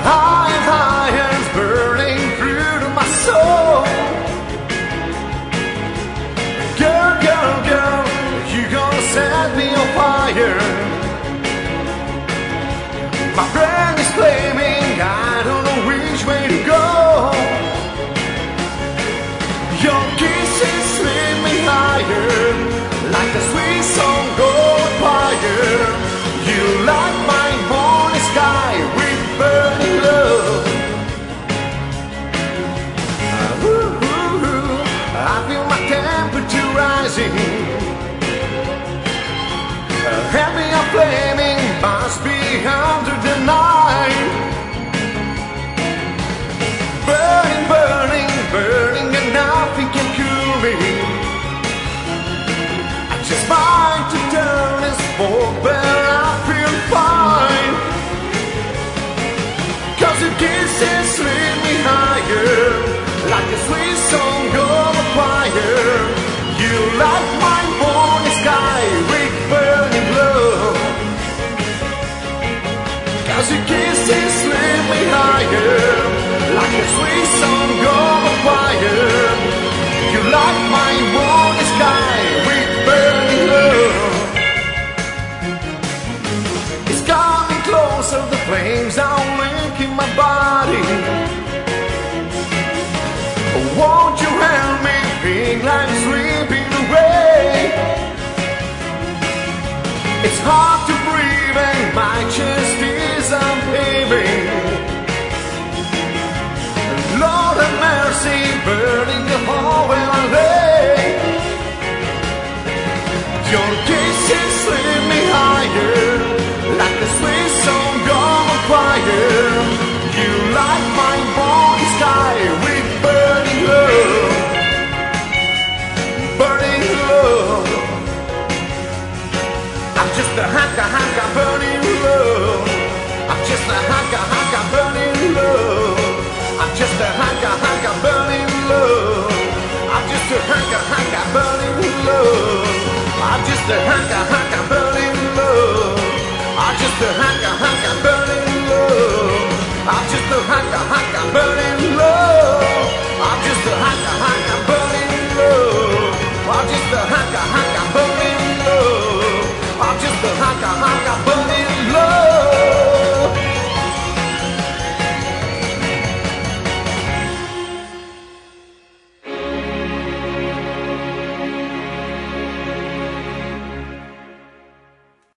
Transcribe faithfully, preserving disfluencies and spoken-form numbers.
high and higher, it's burning through to my soul. Girl, girl, girl, you gonna set me on fire. My brain is flaming, I don't know which way to go. Your kisses lift me higher, like a sweet song going fire. You light my morning sky with burning love. Uh, ooh, ooh, ooh, I feel my temperature rising. Uh, heavy and flaming, must be under the night. Burning, burning, burning, and nothing can cool me. I just mind to turn and smoke, but I feel fine. Cause your kisses lift me higher, like a sweet song on fire. You light my morning sky with burning love. Cause your kisses lift me higher, like a sweet song on fire. You light my morning sky with burning love. It's coming closer, the flames are licking my body. Won't you help me feel like slipping away? It's hard to breathe and my chest is unpaving. Lord have mercy, burning the hole where I lay. Your kisses lift me higher, like the sweet song on fire. You light my morning sky with burning love. Burning love. I'm just a haka haka burning love. I'm just a haka haka burning love. I'm just a haka haka burning love. I'm just a haka haka burning love. I'm just a haka haka burning love. I'm just a haka haka burning love. I'm just a haka haka burning love.